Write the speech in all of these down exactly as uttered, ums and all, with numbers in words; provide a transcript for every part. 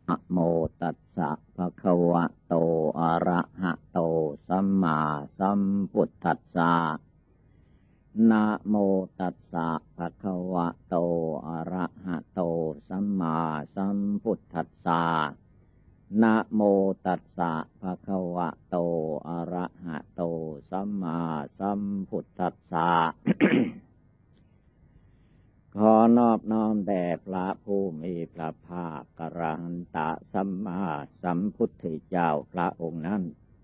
นะโมตัสสะภะคะวะโตอะระหะโตสัมมาสัมพุทธัสสะนะโมตัสสะภะคะวะโตอะระหะโตสัมมาสัมพุทธัสสะนะโมตัสสะภะคะวะโตอะระหะโตสัมมาสัมพุทธัสสะ ขอนอบน้อมแด่พระผู้มีพระภาคกระหันตะสัมมาสัมพุทธเจ้าพระองค์นั้น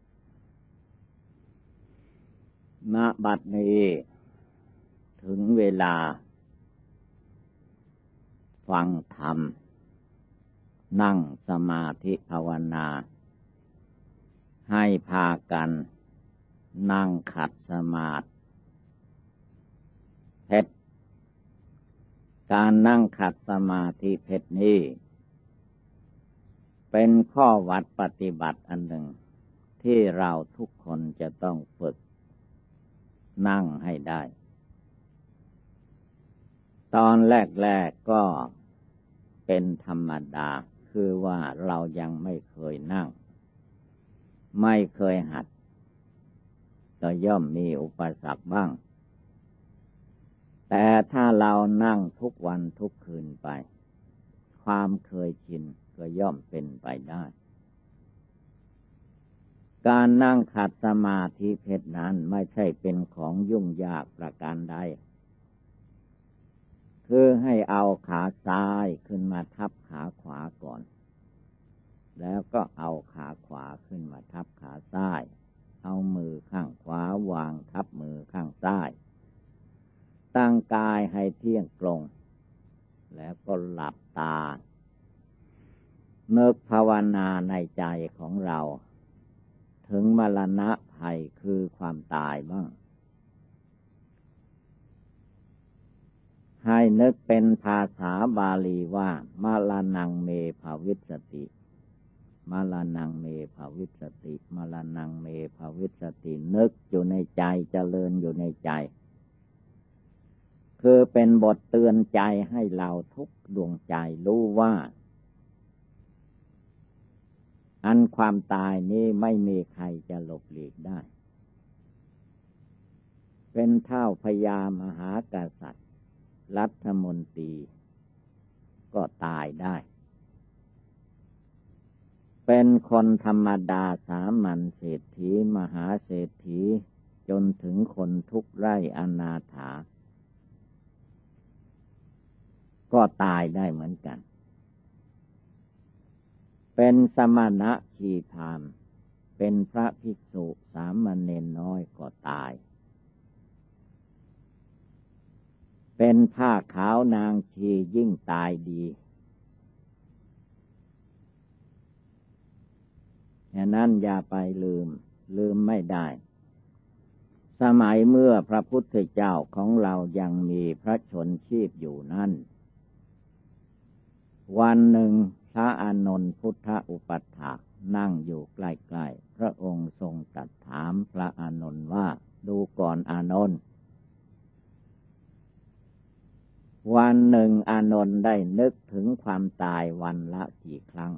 ณบัดนี้ถึงเวลาฟังธรรมนั่งสมาธิภาวนาให้พากันนั่งขัดสมาธิเพชรการนั่งขัดสมาธิเพชรนี้เป็นข้อวัดปฏิบัติอันหนึ่งที่เราทุกคนจะต้องฝึกนั่งให้ได้ ตอนแรกๆก็เป็นธรรมดาคือว่าเรายังไม่เคยนั่งไม่เคยหัดก็ย่อมมีอุปสรรคบ้างแต่ถ้าเรานั่งทุกวันทุกคืนไปความเคยชินก็ย่อมเป็นไปได้การนั่งขัดสมาธิเพชรนั้นไม่ใช่เป็นของยุ่งยากประการใดคือให้เอาขาซ้ายขึ้นมาทับขาขวาก่อนแล้วก็เอาขาขวาขึ้นมาทับขาซ้ายเอามือข้างขวาวางทับมือข้างซ้ายตั้งกายให้เที่ยงตรงแล้วก็หลับตานึกภาวนาในใจของเราถึงมรณะภัยคือความตายบ้างให้นึกเป็นภาษาบาลีว่ามรณังเมภวิสสติมรณังเมภวิสสติมรณังเมภวิสสตินึกอยู่ในใจเจริญอยู่ในใจคือเป็นบทเตือนใจให้เราทุกดวงใจรู้ว่าอันความตายนี้ไม่มีใครจะหลบหลีกได้เป็นเท่าพญามหากษัตริย์รัฐมนตรีก็ตายได้เป็นคนธรรมดาสามัญเศรษฐีมหาเศรษฐีจนถึงคนทุกข์ไร้อนาถาก็ตายได้เหมือนกันเป็นสมณะชีพรามเป็นพระภิกษุสามเณรน้อยก็ตายเป็นผ้าขาวนางชียิ่งตายดีฉะนั้นอย่าไปลืมลืมไม่ได้สมัยเมื่อพระพุทธเจ้าของเรายังมีพระชนชีพอยู่นั้นวันหนึ่งพระอานนท์พุทธอุปัฏฐากนั่งอยู่ใกล้ๆพระองค์ทรงตรัสถามพระอานนท์ว่าดูก่อนอานนท์วันหนึ่งอานนท์ได้นึกถึงความตายวันละกี่ครั้ง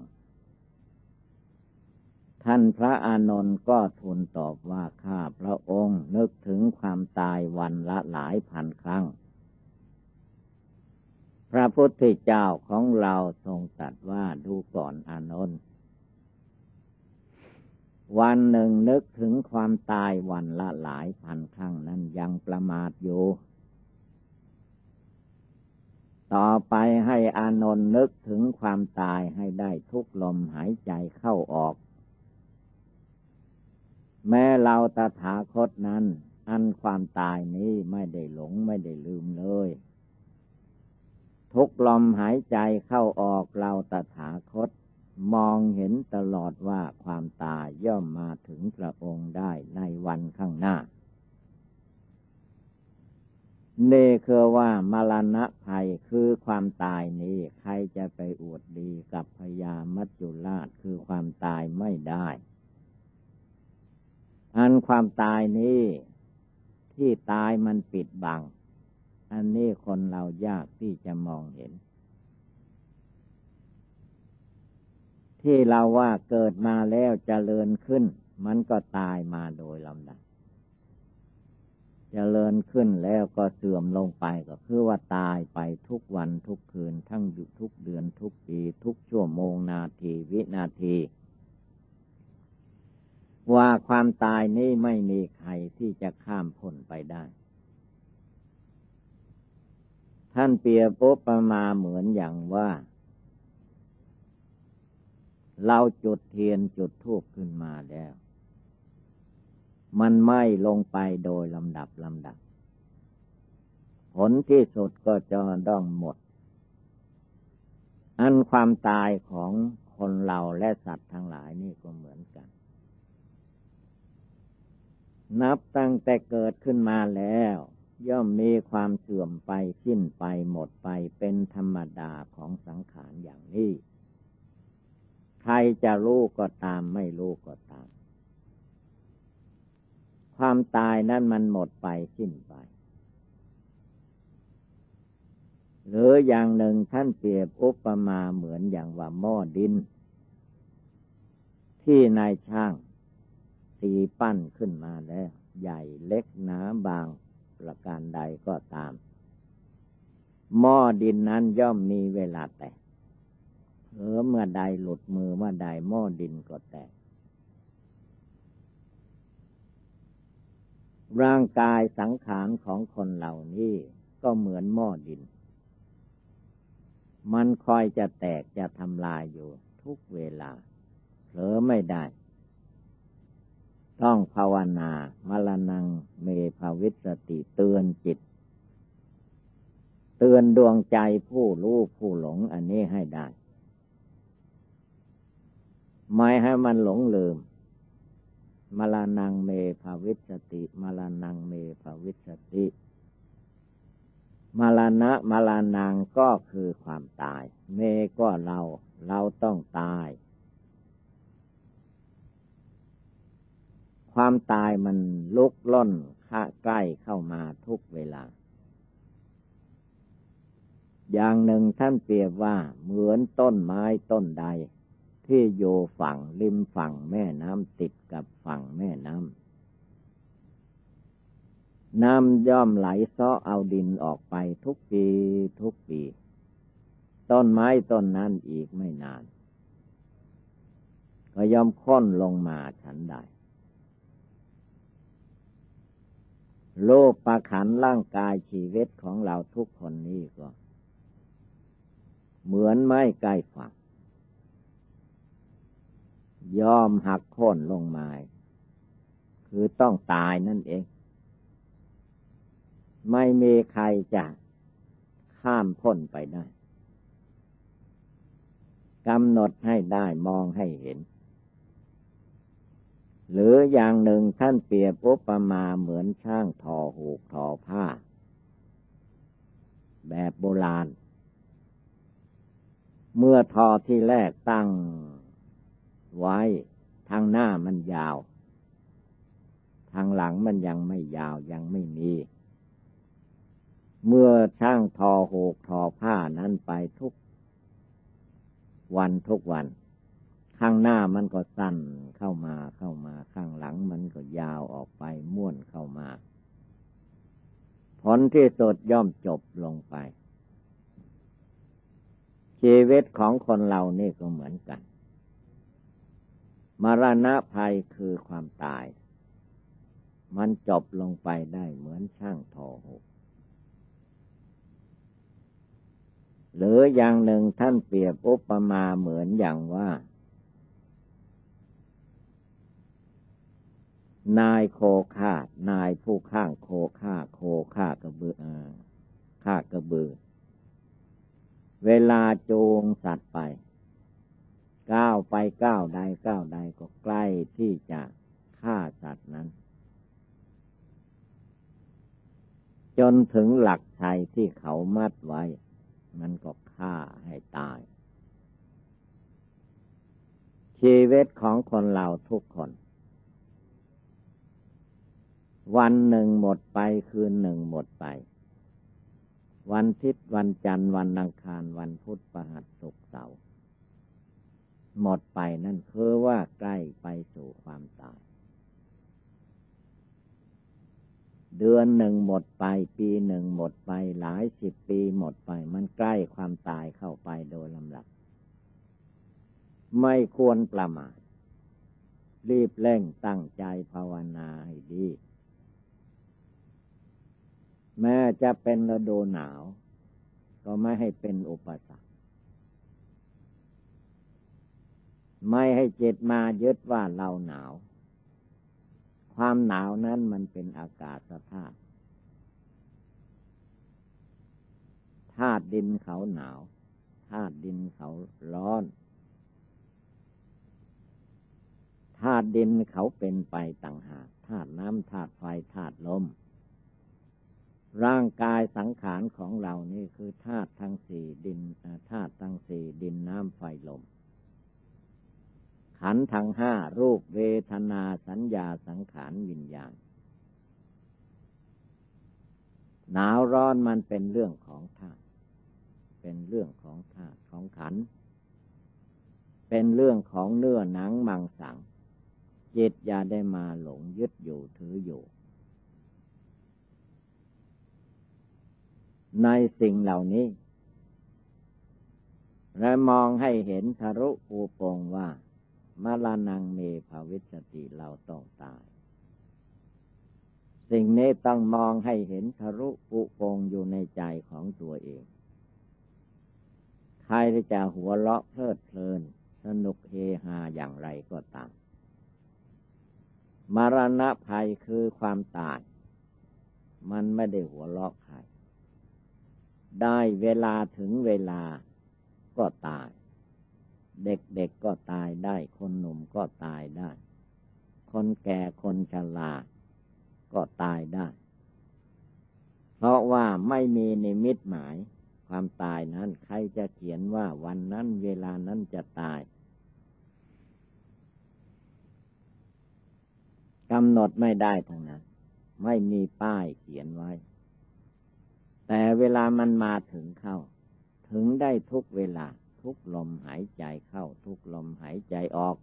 ท่านพระอานนท์ก็ทูลตอบว่าข้าพระองค์นึกถึงความตายวันละหลายพันครั้งพระพุทธเจ้าของเราทรงตรัสว่าดูก่อนอานนท์วันหนึ่งนึกถึงความตายวันละหลายพันครั้งนั้นยังประมาทอยู่ต่อไปให้อานนท์นึกถึงความตายให้ได้ทุกลมหายใจเข้าออกแม้เราตถาคตนั้นอันความตายนี้ไม่ได้หลงไม่ได้ลืมเลยทุกลมหายใจเข้าออกเราตถาคตมองเห็นตลอดว่าความตายย่อมมาถึงพระองค์ได้ในวันข้างหน้านี่คือว่ามรณะภัยคือความตายนี้ใครจะไปอวดดีกับพญามัจจุราชคือความตายไม่ได้อันความตายนี้ที่ตายมันปิดบังอันนี้คนเรายากที่จะมองเห็นที่เราว่าเกิดมาแล้วเจริญขึ้นมันก็ตายมาโดยลำดับเจริญขึ้นแล้วก็เสื่อมลงไปก็คือว่าตายไปทุกวันทุกคืนทั้งทุกเดือนทุกปีทุกชั่วโมงนาทีวินาทีว่าความตายนี้ไม่มีใครที่จะข้ามพ้นไปได้ท่านเปรียบอุปมาเหมือนอย่างว่าเราจุดเทียนจุดธูปขึ้นมาแล้วมันไหม้ลงไปโดยลำดับลำดับผลที่สุดก็จะต้องหมดอันความตายของคนเราและสัตว์ทั้งหลายนี่ก็เหมือนกันนับตั้งแต่เกิดขึ้นมาแล้วย่อมมีความเสื่อมไปสิ้นไปหมดไปเป็นธรรมดาของสังขารอย่างนี้ใครจะรู้ก็ตามไม่รู้ก็ตามความตายนั้นมันหมดไปสิ้นไปหรืออย่างหนึ่งท่านเปรียบอุปมาเหมือนอย่างว่าหม้อดินที่นายช่างตีปั้นขึ้นมาแล้วใหญ่เล็กหนาบางประการใดก็ตามหม้อดินนั้นย่อมมีเวลาแตกเผลอเมื่อใดหลุดมือเมื่อใดหม้อดินก็แตกร่างกายสังขารของคนเหล่านี้ก็เหมือนหม้อดินมันคอยจะแตกจะทำลายอยู่ทุกเวลาเผลอไม่ได้ต้องภาวนามรณังเมภวิสติเตือนจิตเตือนดวงใจผู้รู้ผู้หลงอันนี้ให้ได้ไม่ให้มันหลงลืมมรณังเมภวิสติมรณังเมภวิสติมรณะมรณังก็คือความตายเมก็เราเราต้องตายความตายมันลุกล้นข้าใกล้เข้ามาทุกเวลาอย่างหนึ่งท่านเปรียบว่าเหมือนต้นไม้ต้นใดที่อยู่ฝั่งริมฝั่งแม่น้ำติดกับฝั่งแม่น้ำน้ำย่อมไหลเซาะเอาดินออกไปทุกปีทุกปีต้นไม้ต้นนั้นอีกไม่นานก็ย่อมค่อนลงมาฉันใดโลกประขันร่างกายชีวิตของเราทุกคนนี้ก็เหมือนไม้ใกล้ฝั่งยอมหักโค่นลงมาคือต้องตายนั่นเองไม่มีใครจะข้ามพ้นไปได้กำหนดให้ได้มองให้เห็นหรืออย่างหนึ่งท่านเปรียบอุปมาเหมือนช่างทอหูกทอผ้าแบบโบราณเมื่อทอที่แรกตั้งไว้ทางหน้ามันยาวทางหลังมันยังไม่ยาวยังไม่มีเมื่อช่างทอหูกทอผ้านั้นไปทุกวันทุกวันข้างหน้ามันก็สั้นเข้ามาเข้ามาข้างหลังมันก็ยาวออกไปม้วนเข้ามาผลที่สุดย่อมจบลงไปชีวิตของคนเรานี่ก็เหมือนกันมรณะภัยคือความตายมันจบลงไปได้เหมือนช่างทอหูกหรืออย่างหนึ่งท่านเปรียบอุปมาเหมือนอย่างว่านายโคฆ่านายผู้ข้างโคฆ่าโคฆ่ากระบือฆ่ากระบือเวลาจูงสัตว์ไปก้าวไปก้าวใดก้าวใดก็ใกล้ที่จะฆ่าสัตว์นั้นจนถึงหลักชัยที่เขามัดไว้มันก็ฆ่าให้ตายชีวิตของคนเราทุกคนวันหนึ่งหมดไปคืนหนึ่งหมดไปวันอาทิตย์วันจันทร์วันอังคารวันพุธพฤหัสศุกร์เสาร์หมดไปนั่นคือว่าใกล้ไปสู่ความตายเดือนหนึ่งหมดไปปีหนึ่งหมดไปหลายสิบปีหมดไปมันใกล้ความตายเข้าไปโดยลำดับไม่ควรประมาทรีบเร่งตั้งใจภาวนาให้ดีแม้จะเป็นฤดูหนาวก็ไม่ให้เป็นอุปสรรคไม่ให้จิตมายึดว่าเราหนาวความหนาวนั้นมันเป็นอากาศธาตุธาตุดินเขาหนาวธาตุดินเขาร้อนธาตุดินเขาเป็นไปต่างหากธาตุน้ำธาตุไฟธาตุลมร่างกายสังขารของเรานี่คือธาตุทั้งสี่ดินธาตุทั้งสี่ดินน้ำไฟลมขันธ์ทั้งห้ารูปเวทนาสัญญาสังขารวิญญาณหนาวร้อนมันเป็นเรื่องของธาตุเป็นเรื่องของธาตุของขันธ์เป็นเรื่องของเนื้อหนังมังสังจิตอย่าได้มาหลงยึดอยู่ถืออยู่ในสิ่งเหล่านี้และมองให้เห็นทะลุปูโปงว่ามรณังเมภวิสติเราต้องตายสิ่งนี้ต้องมองให้เห็นทะลุปูโปงอยู่ในใจของตัวเองใครจะหัวเราะเพลิดเพลินสนุกเฮฮาอย่างไรก็ตามมรณะภัยคือความตายมันไม่ได้หัวเราะใครได้เวลาถึงเวลาก็ตายเด็กๆ ก็ตายได้คนหนุ่มก็ตายได้คนแก่คนชราก็ตายได้เพราะว่าไม่มีนิมิตหมายความตายนั้นใครจะเขียนว่าวันนั้นเวลานั้นจะตายกำหนดไม่ได้ทั้งนั้นไม่มีป้ายเขียนไว้แต่เวลามันมาถึงเข้าถึงได้ทุกเวลาทุกลมหายใจเข้าทุกลมหายใจออก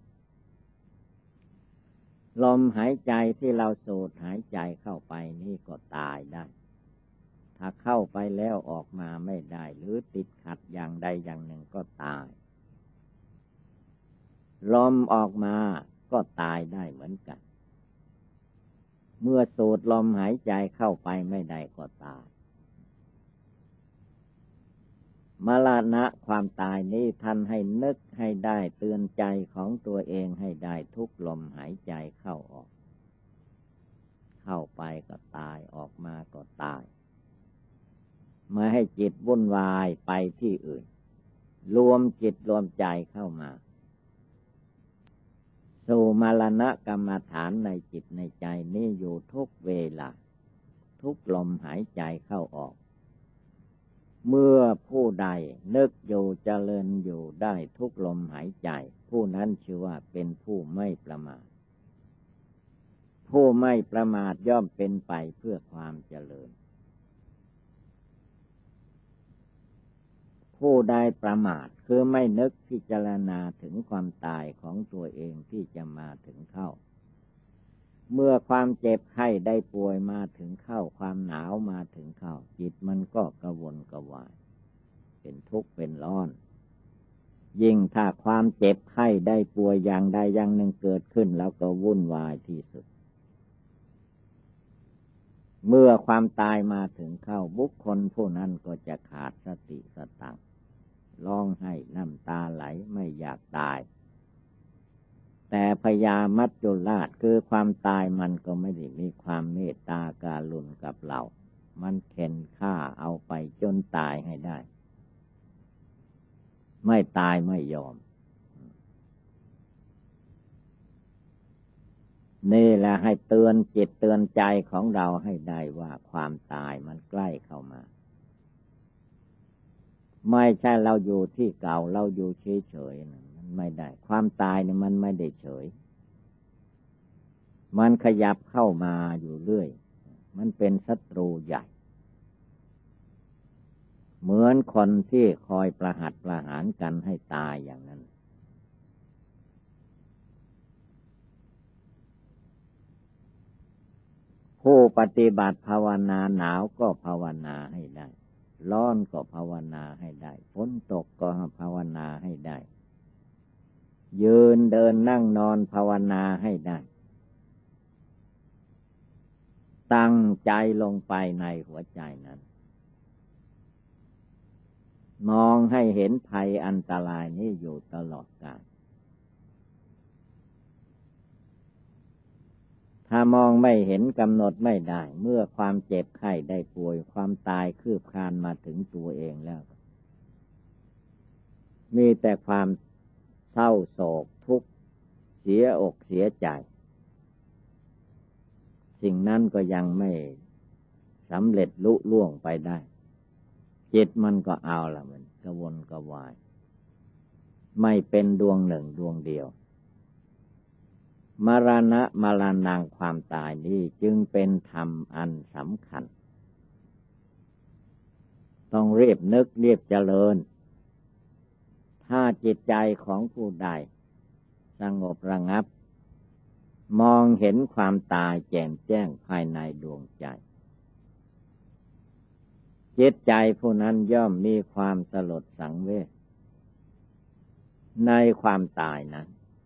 ลมหายใจที่เราสูดหายใจเข้าไปนี่ก็ตายได้ถ้าเข้าไปแล้วออกมาไม่ได้หรือติดขัดอย่างใดอย่างหนึ่งก็ตายลมออกมาก็ตายได้เหมือนกันเมื่อสูดลมหายใจเข้าไปไม่ได้ก็ตายมรณะความตายนี้ท่านให้นึกให้ได้เตือนใจของตัวเองให้ได้ทุกลมหายใจเข้าออกเข้าไปก็ตายออกมาก็ตายไม่ให้จิตวุ่นวายไปที่อื่นรวมจิตรวมใจเข้ามาสู่มรณะกรรมฐานในจิตในใจนี้อยู่ทุกเวลาทุกลมหายใจเข้าออกเมื่อผู้ใดนึกอยู่เจริญอยู่ได้ทุกลมหายใจผู้นั้นชื่อว่าเป็นผู้ไม่ประมาทผู้ไม่ประมาทย่อมเป็นไปเพื่อความเจริญผู้ใดประมาทคือไม่นึกพิจารณาถึงความตายของตัวเองที่จะมาถึงเข้าเมื่อความเจ็บไข้ได้ป่วยมาถึงเข้าความหนาวมาถึงเข้าจิตมันก็กระวนกระวายเป็นทุกข์เป็นร้อนยิ่งถ้าความเจ็บไข้ได้ป่วยอย่างใดอย่างหนึ่งเกิดขึ้นแล้วก็วุ่นวายที่สุดเมื่อความตายมาถึงเข้าบุคคลผู้นั้นก็จะขาดสติสตังค์ร้องไห้น้ำตาไหลไม่อยากตายแต่พญามัจจุราชคือความตายมันก็ไม่ได้มีความเมตตาการุณกับเรามันเข็นฆ่าเอาไปจนตายให้ได้ไม่ตายไม่ยอมนี่แหละให้เตือนจิตเตือนใจของเราให้ได้ว่าความตายมันใกล้เข้ามาไม่ใช่เราอยู่ที่เก่าเราอยู่เฉยๆนะมันไม่ได้ความตายเนี่ยมันไม่ได้เฉยมันขยับเข้ามาอยู่เรื่อยมันเป็นศัตรูใหญ่เหมือนคนที่คอยประหัตประหารกันให้ตายอย่างนั้นผู้ปฏิบัติภาวนาหนาวก็ภาวนาให้ได้ร้อนก็ภาวนาให้ได้ฝนตกก็ภาวนาให้ได้ยืนเดินนั่งนอนภาวนาให้ได้ตั้งใจลงไปในหัวใจนั้นมองให้เห็นภัยอันตรายนี้อยู่ตลอดกาลถ้ามองไม่เห็นกำหนดไม่ได้เมื่อความเจ็บไข้ได้ป่วยความตายคืบคลานมาถึงตัวเองแล้วมีแต่ความเศร้าโศกทุกข์เสียอกเสียใจสิ่งนั้นก็ยังไม่สำเร็จลุล่วงไปได้จิตมันก็เอาละมันกระวนกระวายไม่เป็นดวงหนึ่งดวงเดียวมรณะมรณงความตายนี้จึงเป็นธรรมอันสำคัญต้องเรียบนึกเรียบเจริญถ้าจิตใจของผู้ใดสงบระงับมองเห็นความตายแจ่มแจ้งภายในดวงใจจิตใจผู้นั้นย่อมมีความสลดสังเวชในความตายนั้น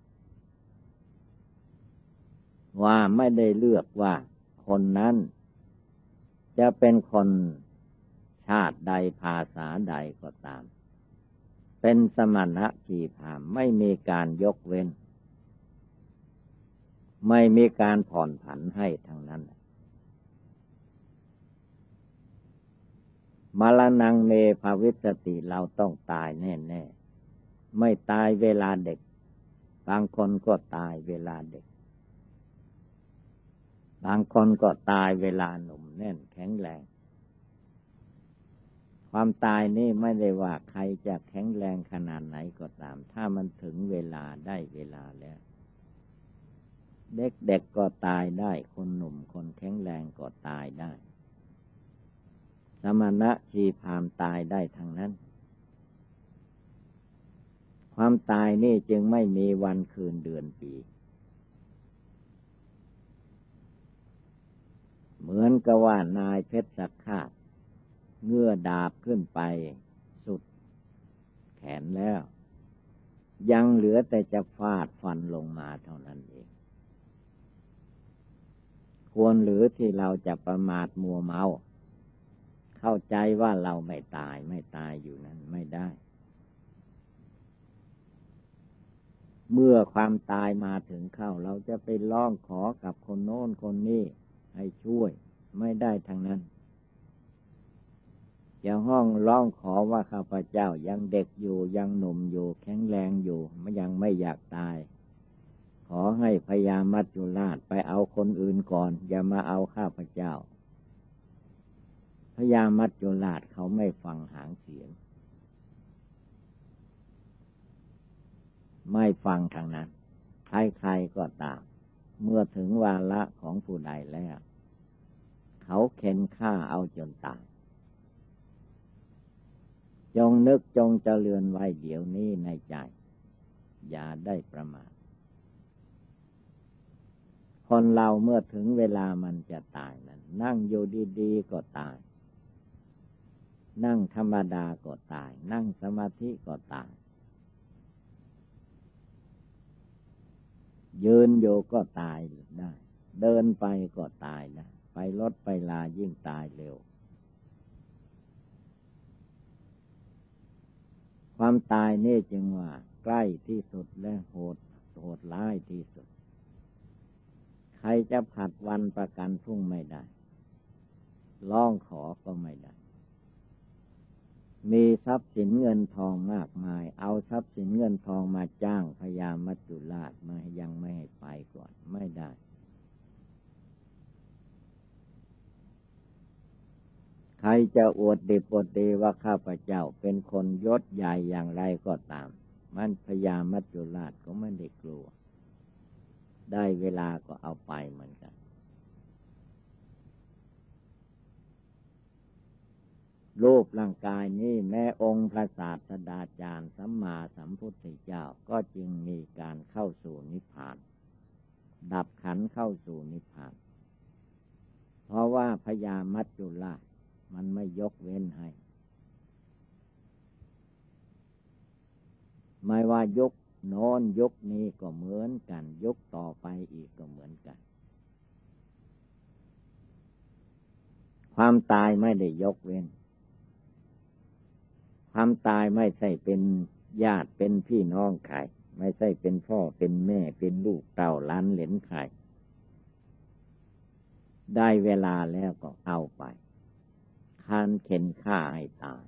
ว่าไม่ได้เลือกว่าคนนั้นจะเป็นคนชาติใดภาษาใดก็ตามเป็นสมณะชีพรามไม่มีการยกเว้นไม่มีการผ่อนผันให้ทั้งนั้นมรณงเมภวิสติเราต้องตายแน่ๆไม่ตายเวลาเด็กบางคนก็ตายเวลาเด็กบางคนก็ตายเวลาหนุ่มแน่นแข็งแรงความตายนี่ไม่ได้ว่าใครจะแข็งแรงขนาดไหนก็ตามถ้ามันถึงเวลาได้เวลาแล้วเด็กๆ ก, ก็ตายได้คนหนุ่มคนแข็งแรงก็ตายได้สมณะชีพรามตายได้ทั้งนั้นความตายนี่จึงไม่มีวันคืนเดือนปีเหมือนกับว่านายเพชรสักฆาตเงื่อดาบขึ้นไปสุดแขนแล้วยังเหลือแต่จะฟาดฟันลงมาเท่านั้นเองควรหรือที่เราจะประมาทมัวเมาเข้าใจว่าเราไม่ตายไม่ตายอยู่นั้นไม่ได้เมื่อความตายมาถึงเข้าเราจะไปร้องขอกับคนโน้นคนนี้ให้ช่วยไม่ได้ทั้งนั้นจะห้องร้องขอว่าข้าพเจ้ายังเด็กอยู่ยังหนุ่มอยู่แข็งแรงอยู่ยังไม่อยากตายขอให้พญามัจจุราชไปเอาคนอื่นก่อนอย่ามาเอาข้าพเจ้าพญามัจจุราชเขาไม่ฟังหางเสียงไม่ฟังทางนั้นใครๆก็ตามเมื่อถึงวาระของผู้ใดแล้วเขาเข็นฆ่าเอาจนตายจงนึกจงเจริญไว้เดี๋ยวนี้ในใจอย่าได้ประมาทคนเราเมื่อถึงเวลามันจะตายนั้นนั่งอยู่ดีๆก็ตายนั่งธรรมดาก็ตายนั่งสมาธิก็ตายยืนอยู่ก็ตายได้เดินไปก็ตายได้ไปรถไปลายิ่งตายเร็วความตายนี่จึงว่าใกล้ที่สุดและโหดโหดร้ายที่สุดใครจะผัดวันประกันพรุ่งไม่ได้ร้องขอก็ไม่ได้มีทรัพย์สินเงินทองมากมายเอาทรัพย์สินเงินทองมาจ้างพญามัจจุราชมายังไม่ให้ไปก่อนไม่ได้ใครจะอวดดีอวดดีว่าข้าพเจ้าเป็นคนยศใหญ่อย่างไรก็ตามมันพญามัจจุราชก็ไม่ได้กลัวได้เวลาก็เอาไปเหมือนกันรูปร่างกายนี้แม้องค์พระศาสดาจารย์สัมมาสัมพุทธเจ้าก็จึงมีการเข้าสู่นิพพานดับขันธ์เข้าสู่นิพพานเพราะว่าพญามัจจุราชมันไม่ยกเว้นให้ไม่ว่ายุคโน้นยุคนี้ก็เหมือนกันยุคต่อไปอีกก็เหมือนกันความตายไม่ได้ยกเว้นความตายไม่ใช่เป็นญาติเป็นพี่น้องใครไม่ใช่เป็นพ่อเป็นแม่เป็นลูกเต้าหลานเหลนใครได้เวลาแล้วก็เอาไปคันเข็นฆ่าให้ตาย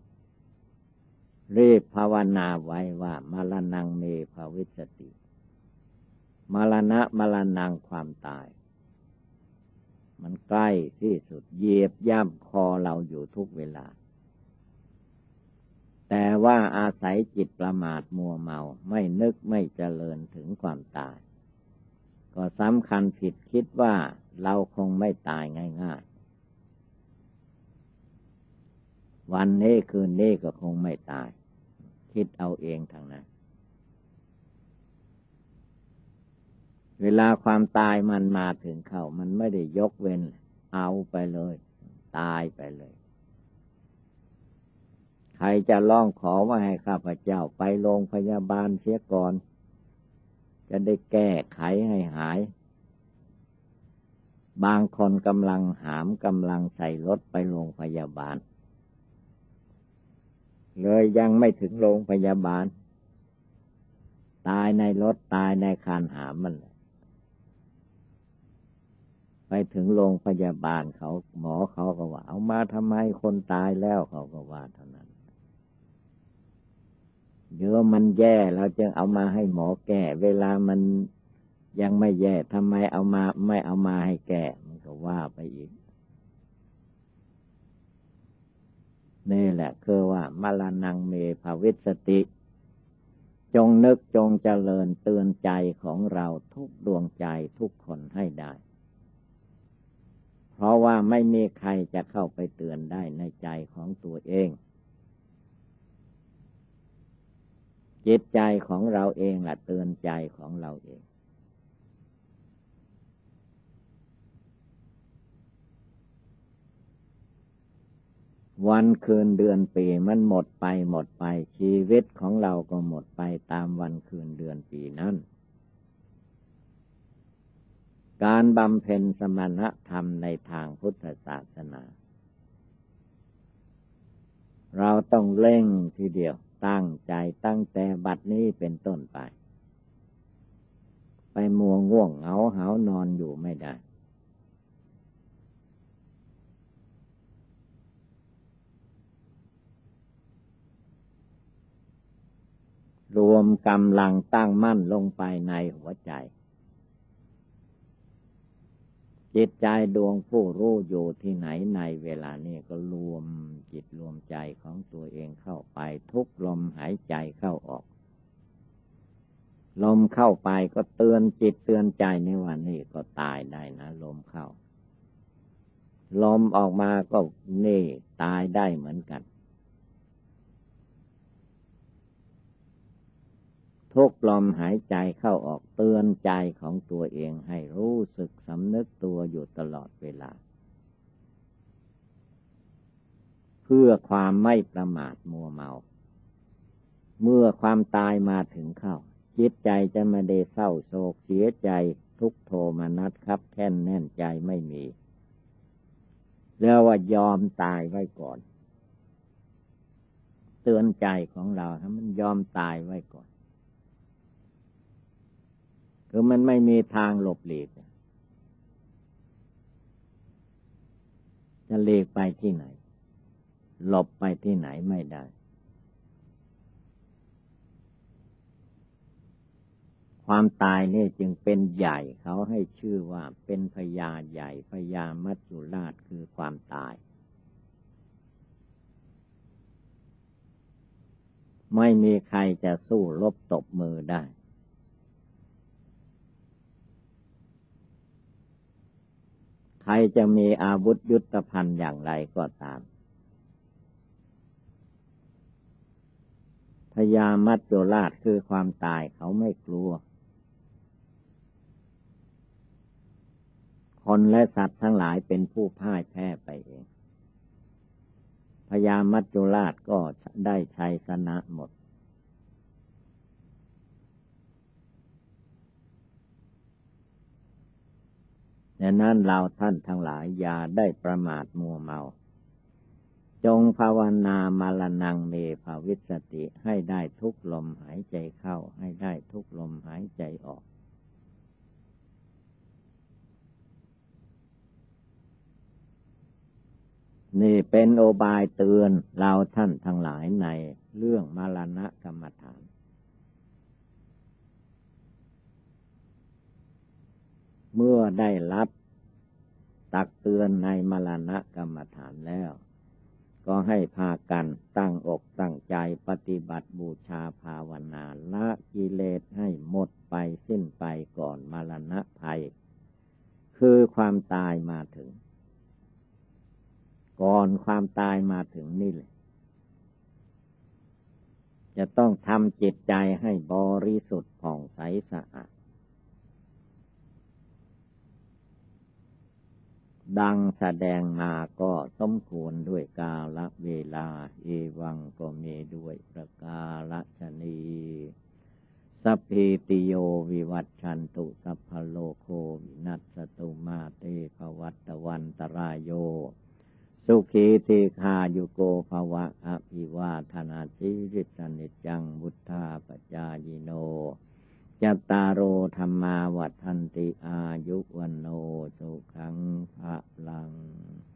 รีบภาวนาไว้ว่ามรณงเมภวิสสติมรณะมรณังความตายมันใกล้ที่สุดเหยียบย่ำคอเราอยู่ทุกเวลาแต่ว่าอาศัยจิตประมาทมัวเมาไม่นึกไม่เจริญถึงความตายก็สำคัญผิดคิดว่าเราคงไม่ตายง่ายๆวันนี้คืนนี้ก็คงไม่ตายคิดเอาเองทางนั้นเวลาความตายมันมาถึงเข้ามันไม่ได้ยกเว้นเอาไปเลยตายไปเลยใครจะร้องขอว่าให้ข้าพเจ้าไปโรงพยาบาลเสียก่อนจะได้แก้ไขให้หายบางคนกำลังหามกำลังใส่รถไปโรงพยาบาลเลยยังไม่ถึงโรงพยาบาลตายในรถตายในคานหามมันไปถึงโรงพยาบาลเขาหมอเขาก็ว่าเอามาทำไมคนตายแล้วเขาก็ว่าเท่านั้นเดี๋ยวมันแย่เราจึงเอามาให้หมอแก้เวลามันยังไม่แย่ทำไมเอามาไม่เอามาให้แก้มันก็ว่าไปอีกนี่แหละคือว่ามรณงเมภวิสสติจงนึกจงเจริญเตือนใจของเราทุกดวงใจทุกคนให้ได้เพราะว่าไม่มีใครจะเข้าไปเตือนได้ในใจของตัวเองจิตใจของเราเองแหละเตือนใจของเราเองวันคืนเดือนปีมันหมดไปหมดไปชีวิตของเราก็หมดไปตามวันคืนเดือนปีนั้นการบำเพ็ญสมณธรรมในทางพุทธศาสนาเราต้องเร่งทีเดียวตั้งใจตั้งแต่บัดนี้เป็นต้นไปไปมัวง่วงเหงาหาวนอนอยู่ไม่ได้รวมกำลังตั้งมั่นลงไปในหัวใจจิตใจดวงผู้รู้อยู่ที่ไหนในเวลานี้ก็รวมจิตรวมใจของตัวเองเข้าไปทุกลมหายใจเข้าออกลมเข้าไปก็เตือนจิตเตือนใจในวันนี้ก็ตายได้นะลมเข้าลมออกมาก็นี่ตายได้เหมือนกันทุกลมหายใจเข้าออกเตือนใจของตัวเองให้รู้สึกสำนึกตัวอยู่ตลอดเวลาเพื่อความไม่ประมาทมัวเมาเมื่อความตายมาถึงเข้าจิตใจจะไม่ได้เศร้าโศกเสียใจทุกโทมนัสครับแค้นแน่นใจไม่มีเรียกว่ายอมตายไว้ก่อนเตือนใจของเราให้มันยอมตายไว้ก่อนคือมันไม่มีทางหลบหลีกจะหลีกไปที่ไหนหลบไปที่ไหนไม่ได้ความตายนี่จึงเป็นใหญ่เขาให้ชื่อว่าเป็นพญาใหญ่พญามัจจุราชคือความตายไม่มีใครจะสู้รบตบมือได้ใครจะมีอาวุธยุทโธภัณฑ์อย่างไรก็ตามพญามัจจุราชคือความตายเขาไม่กลัวคนและสัตว์ทั้งหลายเป็นผู้พ่ายแพ้ไปเองพญามัจจุราชก็ได้ชัยชนะหมดดังนั้นเราท่านทั้งหลายอย่าได้ประมาทมัวเมาจงภาวนามรณังเมภวิสสติให้ได้ทุกลมหายใจเข้าให้ได้ทุกลมหายใจออกนี่เป็นโอบายเตือนเราท่านทั้งหลายในเรื่องมรณะกรรมฐานเมื่อได้รับตักเตือนในมรณะกรรมฐานแล้วก็ให้พากันตั้งอกตั้งใจปฏิบัติบูชาภาวนาละกิเลสให้หมดไปสิ้นไปก่อนมรณะภัยคือความตายมาถึงก่อนความตายมาถึงนี่แหละจะต้องทำจิตใจให้บริสุทธิ์ผ่องใสสะอาดดังแสดงมาก็สมควรด้วยกาลเวลาเอวังก็มีด้วยประกาศนีสัพพิติโยวิวัชชันตุสัพพโลกโควินัสตุมาเตภวัตวันตรายโยสุขีติคายุโกภวะอภิวาทนาชีวิตนิจจังวุธาปจายโนจัตตารโอธรรมาวัฏันติอายุวันโนสุขังภะลัง